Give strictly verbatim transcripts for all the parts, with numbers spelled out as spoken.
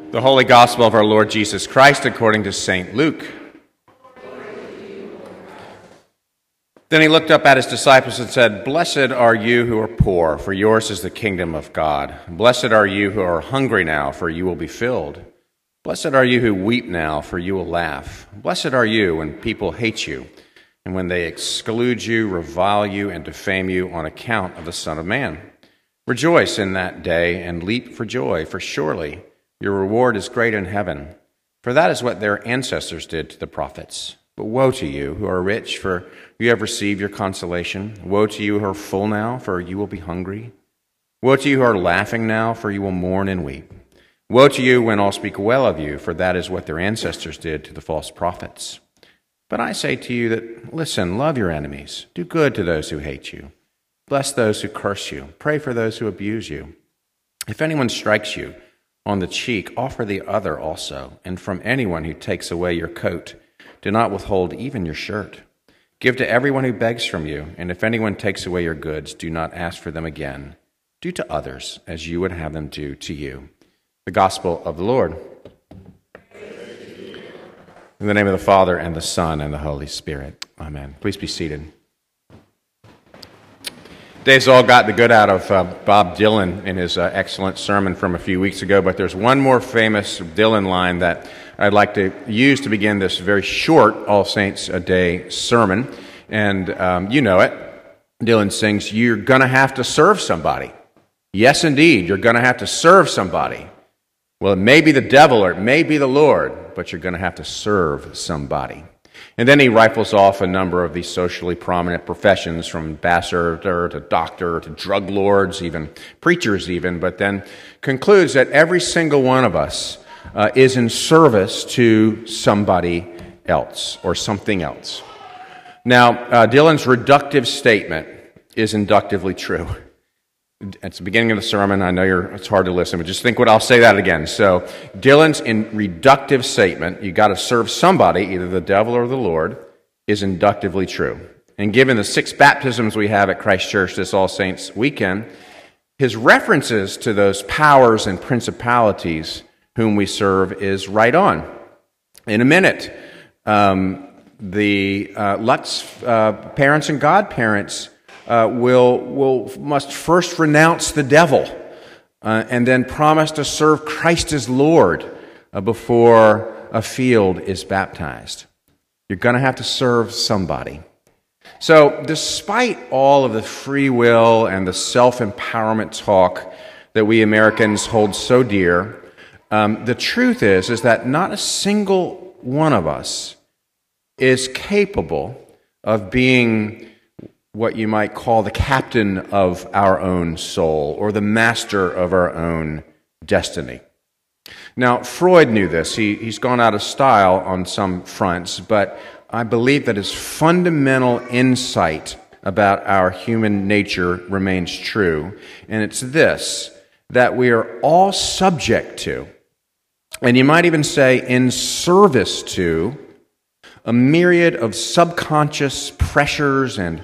The Holy Gospel of our Lord Jesus Christ according to Saint Luke. Then he looked up at his disciples and said, "Blessed are you who are poor, for yours is the kingdom of God. Blessed are you who are hungry now, for you will be filled. Blessed are you who weep now, for you will laugh. Blessed are you when people hate you, and when they exclude you, revile you, and defame you on account of the Son of Man. Rejoice in that day and leap for joy, for surely your reward is great in heaven. For that is what their ancestors did to the prophets. But woe to you who are rich, for you have received your consolation. Woe to you who are full now, for you will be hungry. Woe to you who are laughing now, for you will mourn and weep. Woe to you when all speak well of you, for that is what their ancestors did to the false prophets. But I say to you that, listen, love your enemies, do good to those who hate you, bless those who curse you, pray for those who abuse you. If anyone strikes you on the cheek, offer the other also, and from anyone who takes away your coat, do not withhold even your shirt. Give to everyone who begs from you, and if anyone takes away your goods, do not ask for them again. Do to others as you would have them do to you." The Gospel of the Lord. In the name of the Father, and the Son, and the Holy Spirit. Amen. Please be seated. Dave's all got the good out of uh, Bob Dylan in his uh, excellent sermon from a few weeks ago, but there's one more famous Dylan line that I'd like to use to begin this very short All Saints a Day sermon, and um, you know it. Dylan sings, "You're going to have to serve somebody." Yes, indeed, you're going to have to serve somebody. Well, it may be the devil or it may be the Lord, but you're going to have to serve somebody. And then he rifles off a number of these socially prominent professions, from ambassador to doctor to drug lords, even preachers even, but then concludes that every single one of us uh, is in service to somebody else or something else. Now, uh, Dylan's reductive statement is inductively true. It's the beginning of the sermon. I know you're, it's hard to listen, but just think what I'll say that again. So, Dylan's in reductive statement, you got to serve somebody, either the devil or the Lord, is inductively true. And given the six baptisms we have at Christ Church this All Saints weekend, his references to those powers and principalities whom we serve is right on. In a minute, um, the uh, Lutz uh, parents and godparents Uh, will will must first renounce the devil uh, and then promise to serve Christ as Lord uh, before a field is baptized. You're going to have to serve somebody. So despite all of the free will and the self-empowerment talk that we Americans hold so dear, um, the truth is, is that not a single one of us is capable of being what you might call the captain of our own soul or the master of our own destiny. Now, Freud knew this. He, he's gone out of style on some fronts, but I believe that his fundamental insight about our human nature remains true, and it's this, that we are all subject to, and you might even say in service to, a myriad of subconscious pressures and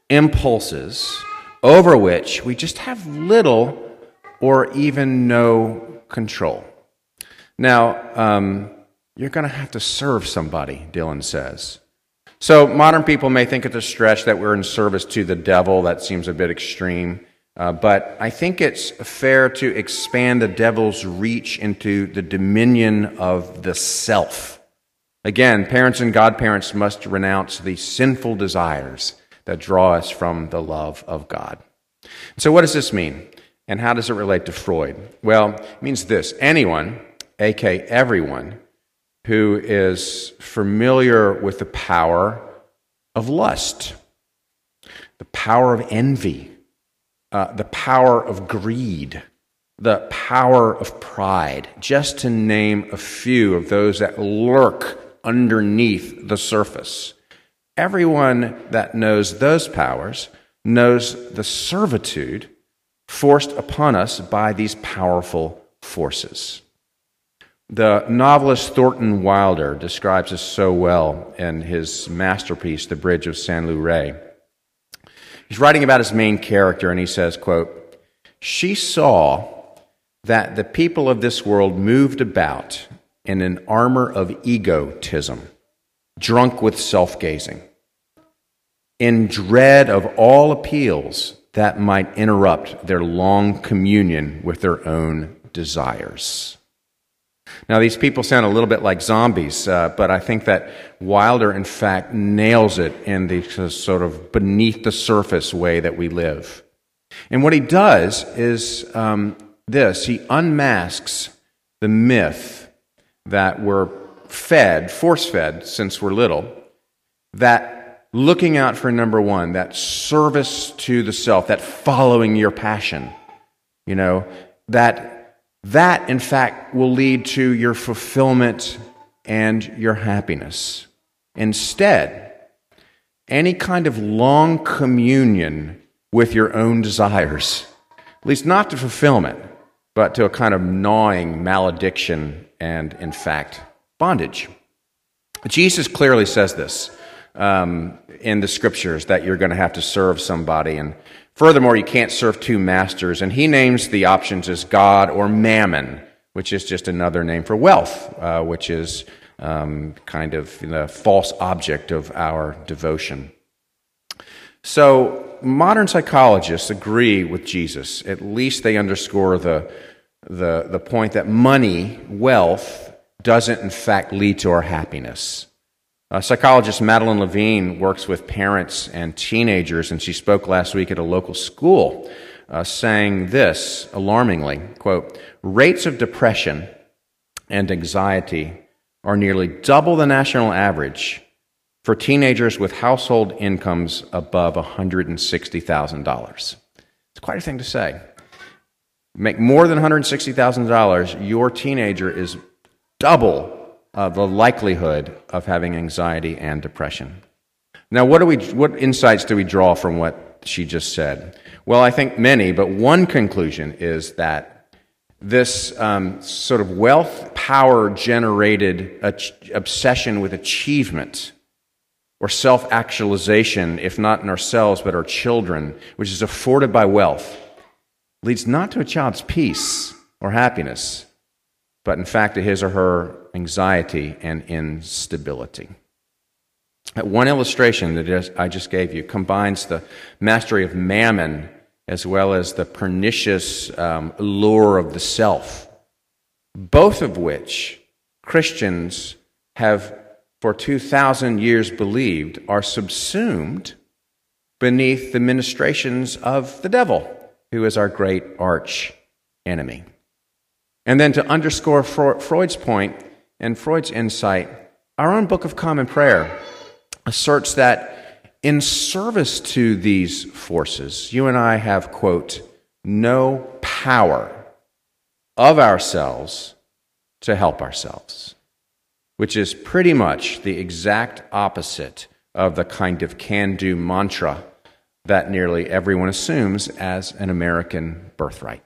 impulses over which we just have little or even no control. Now, um, you're going to have to serve somebody, Dylan says. So modern people may think it's a stretch that we're in service to the devil. That seems a bit extreme. Uh, but I think it's fair to expand the devil's reach into the dominion of the self. Again, parents and godparents must renounce the sinful desires that draw us from the love of God. So what does this mean? And how does it relate to Freud? Well, it means this. Anyone, aka everyone, who is familiar with the power of lust, the power of envy, uh, the power of greed, the power of pride, just to name a few of those that lurk underneath the surface. Everyone that knows those powers knows the servitude forced upon us by these powerful forces. The novelist Thornton Wilder describes this so well in his masterpiece, The Bridge of Saint Louis. He's writing about his main character, and he says, quote, "She saw that the people of this world moved about in an armor of egotism, drunk with self-gazing, in dread of all appeals that might interrupt their long communion with their own desires. Now, these people sound a little bit like zombies, uh, but I think that Wilder, in fact, nails it in the sort of beneath the surface way that we live. And what he does is um, this. He unmasks the myth that we're fed, force-fed since we're little, that looking out for number one, that service to the self, that following your passion, you know, that that, in fact, will lead to your fulfillment and your happiness. Instead, any kind of long communion with your own desires, at least not to fulfillment, but to a kind of gnawing malediction and, in fact, bondage. Jesus clearly says this um, in the Scriptures, that you're going to have to serve somebody, and furthermore, you can't serve two masters, and he names the options as God or mammon, which is just another name for wealth, uh, which is um, kind of the false object of our devotion. So modern psychologists agree with Jesus. At least they underscore the, the, the point that money, wealth, doesn't in fact lead to our happiness. Uh, psychologist Madeline Levine works with parents and teenagers, and she spoke last week at a local school, uh, saying this alarmingly, quote, "Rates of depression and anxiety are nearly double the national average for teenagers with household incomes above one hundred sixty thousand dollars. It's quite a thing to say. Make more than one hundred sixty thousand dollars, your teenager is double Uh, the likelihood of having anxiety and depression. Now, what do we? What insights do we draw from what she just said? Well, I think many, but one conclusion is that this um, sort of wealth, power-generated ach- obsession with achievement or self-actualization, if not in ourselves, but our children, which is afforded by wealth, leads not to a child's peace or happiness, but in fact to his or her anxiety and instability. One illustration that I just gave you combines the mastery of mammon as well as the pernicious um, allure of the self, both of which Christians have for two thousand years believed are subsumed beneath the ministrations of the devil, who is our great arch enemy. And then to underscore Freud's point and Freud's insight, our own Book of Common Prayer asserts that in service to these forces, you and I have, quote, no power of ourselves to help ourselves, which is pretty much the exact opposite of the kind of can-do mantra that nearly everyone assumes as an American birthright.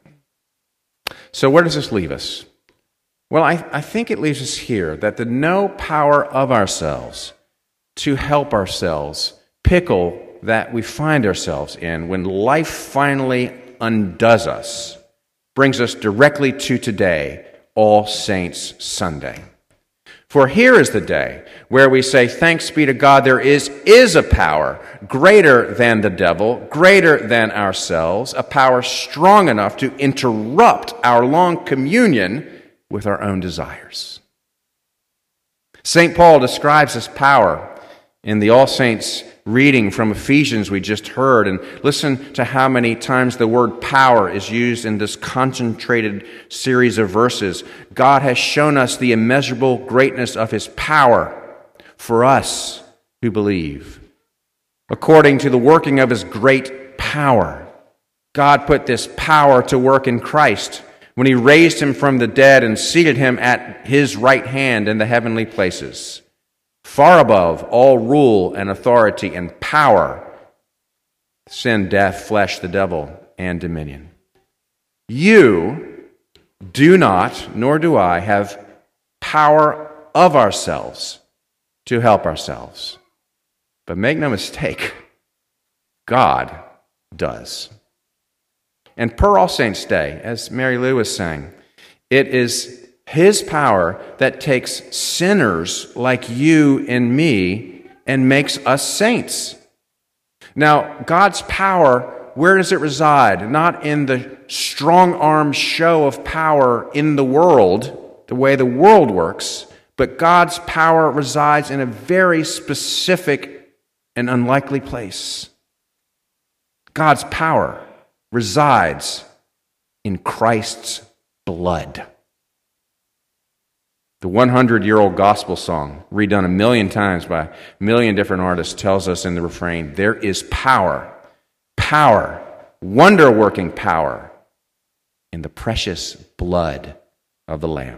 So where does this leave us? Well, I, I think it leaves us here, that the no power of ourselves to help ourselves pickle that we find ourselves in when life finally undoes us brings us directly to today, All Saints Sunday. For here is the day where we say, thanks be to God, there is, is a power greater than the devil, greater than ourselves, a power strong enough to interrupt our long communion with our own desires. Saint Paul describes this power in the All Saints reading from Ephesians we just heard, and listen to how many times the word power is used in this concentrated series of verses. God has shown us the immeasurable greatness of his power for us who believe. According to the working of his great power, God put this power to work in Christ when he raised him from the dead and seated him at his right hand in the heavenly places, far above all rule and authority and power, sin, death, flesh, the devil, and dominion. You do not, nor do I, have power of ourselves to help ourselves. But make no mistake, God does. And per All Saints' Day, as Mary Lou was saying, it is his power that takes sinners like you and me and makes us saints. Now, God's power, where does it reside? Not in the strong-arm show of power in the world, the way the world works, but God's power resides in a very specific and unlikely place. God's power resides in Christ's blood. The hundred-year-old gospel song, redone a million times by a million different artists, tells us in the refrain, there is power, power, wonder-working power in the precious blood of the Lamb.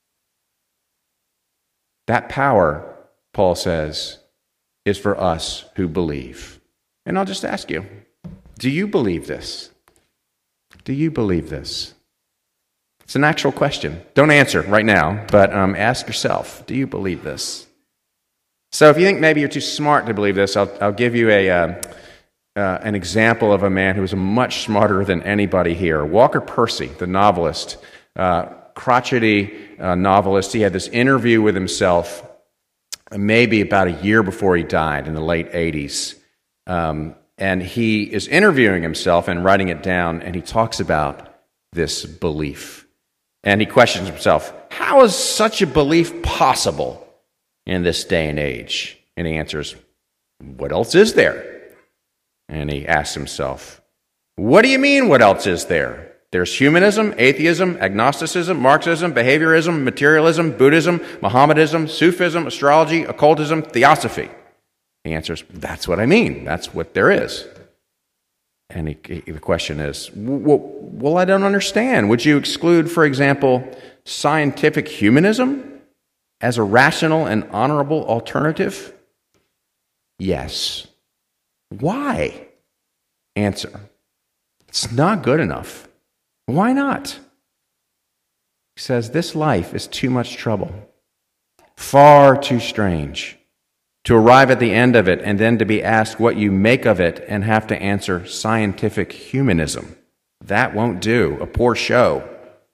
That power, Paul says, is for us who believe. And I'll just ask you, do you believe this? Do you believe this? It's an actual question. Don't answer right now, but um, ask yourself, do you believe this? So if you think maybe you're too smart to believe this, I'll, I'll give you a, uh, uh, an example of a man who was much smarter than anybody here. Walker Percy, the novelist, uh, crotchety uh, novelist. He had this interview with himself maybe about a year before he died in the late eighties. Um, and he is interviewing himself and writing it down, and he talks about this belief. And he questions himself, how is such a belief possible in this day and age? And he answers, what else is there? And he asks himself, what do you mean, what else is there? There's humanism, atheism, agnosticism, Marxism, behaviorism, materialism, Buddhism, Mohammedanism, Sufism, astrology, occultism, theosophy. He answers, that's what I mean. That's what there is. And he, he, the question is, well, well, I don't understand. Would you exclude, for example, scientific humanism as a rational and honorable alternative? Yes. Why? Answer, it's not good enough. Why not? He says, this life is too much trouble, far too strange, to arrive at the end of it and then to be asked what you make of it and have to answer scientific humanism. That won't do. A poor show.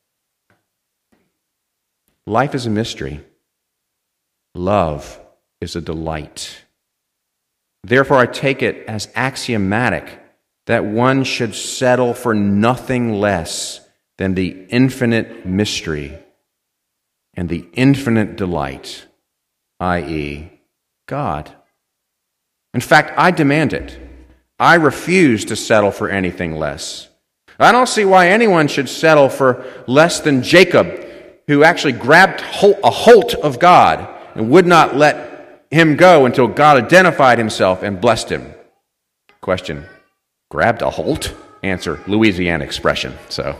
Life is a mystery. Love is a delight. Therefore, I take it as axiomatic that one should settle for nothing less than the infinite mystery and the infinite delight, that is, God. In fact, I demand it. I refuse to settle for anything less. I don't see why anyone should settle for less than Jacob, who actually grabbed a holt of God and would not let him go until God identified himself and blessed him. Question, grabbed a holt? Answer, Louisiana expression. So,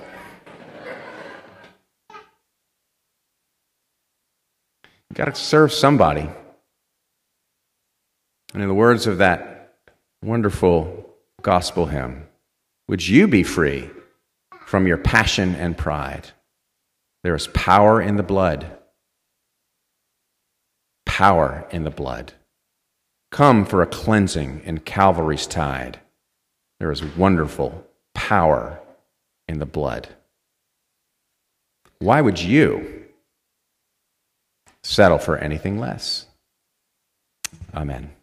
you got to serve somebody. And in the words of that wonderful gospel hymn, would you be free from your passion and pride? There is power in the blood. Power in the blood. Come for a cleansing in Calvary's tide. There is wonderful power in the blood. Why would you settle for anything less? Amen.